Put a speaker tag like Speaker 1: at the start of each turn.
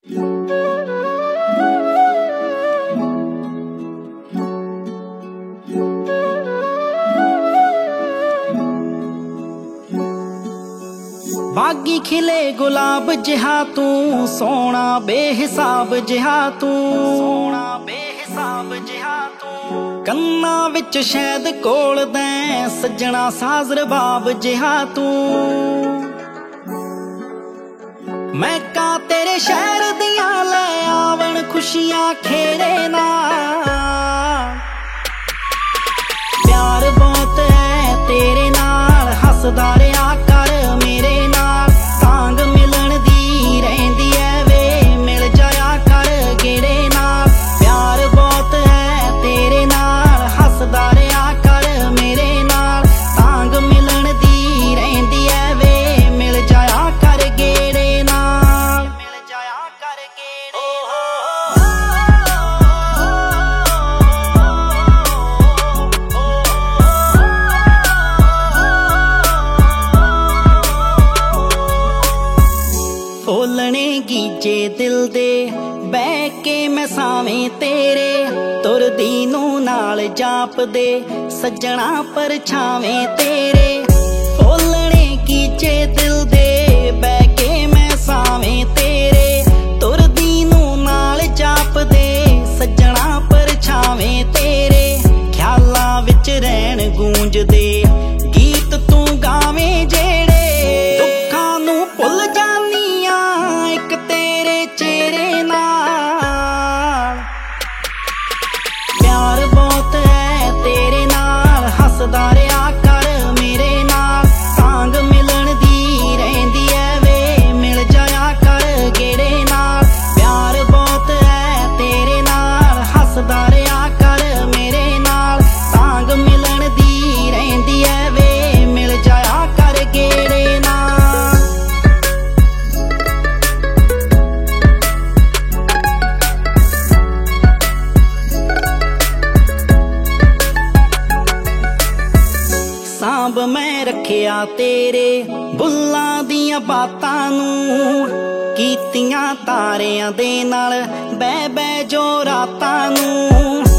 Speaker 1: बागी खिले गुलाब जिहा तू, सोना बेहिसाब जिहा तू, सोना बेहिसाब जिहा तू। कन्ना विच शहद कोल दैं, सजना साज रबाब जिहा तू। महका तेरे शहर दियां लै आवन खुशियां खेड़े नाल। प्यार बहुत है तेरे नाल, हसदा रहा कर मेरे नाल। तांग मिलन दी रहिंदी है वे, मिल जाया कर गेड़े नाल। प्यार बहुत है तेरे नाल, हसदा रहा कर मेरे नाल। तांग मिलन दी रहिंदी है वे, मिल जाया कर गेड़े नाल, मिल जाया कर गेड़े फुल्लने गीजे दिल दे, बह के मैं सावें तेरे। तुरदी नूं नाल जाप दे, सजना परछावें तेरे। फुल्लने गीजे दिल दे, बह के मैं सावें तेरे। तुरदी नूं नाल जाप दे, सजना परछावें तेरे। ख्यालां विच रैण गूंजदे, गीत तू गावें जेड़े। दुखां नूं भुल जानी एक तेरे चेहरे नाल। प्यार बहुत है तेरे नाल, हसदा रहा कर मेरे नाल। तांग मिलन दी रहिंदी है वे, मिल जाया कर गेड़े नाल। प्यार बहुत है तेरे नाल, हसदा रहा कर मेरे नाल। तांग मिलन दी रहिंदी है वे, मिल जाया कर गेड़े नाल। सांभ मैं रखिया तेरे बुल्लां दियां बातां नूं। कीतियां तारियां दे नाल बह बह जो रातां नूं।